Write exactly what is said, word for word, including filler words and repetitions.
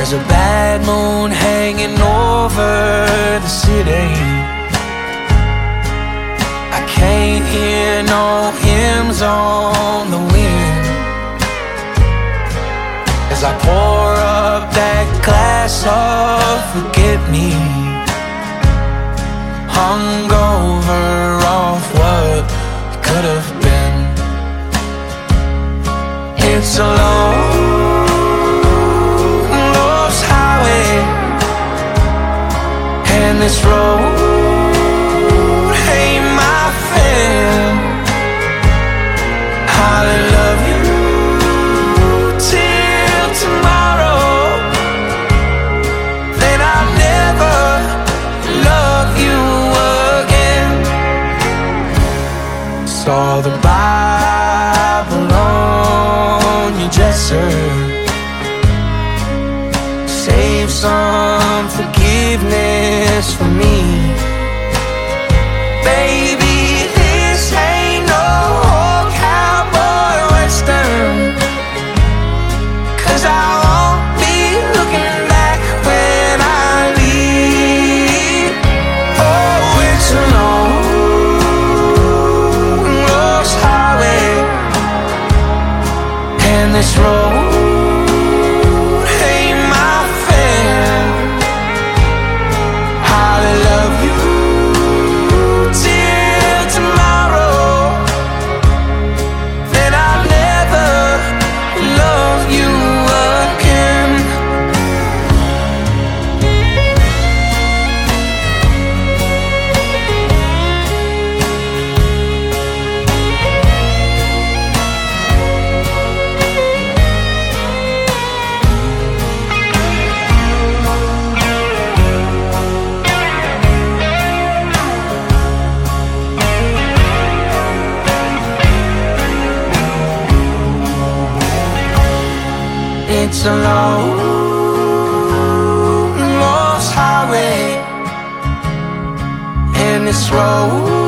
There's a bad moon hanging over the city. I can't hear no hymns on the wind as I pour up that glass of forget-me, hungover off what could have been. It's a long, lost highway, and this road ain't my friend. I'll love you till tomorrow, then I'll never love you again. Saw the Bible on your dresser, save some forgiveness for me. Baby, this ain't no cowboy western, 'cause I won't be looking back when I leave. Oh, it's a long, lost highway, and this road ain't my friend. I'll love you till tomorrow, then I'll never love you again. It's a long, lost highway, and this road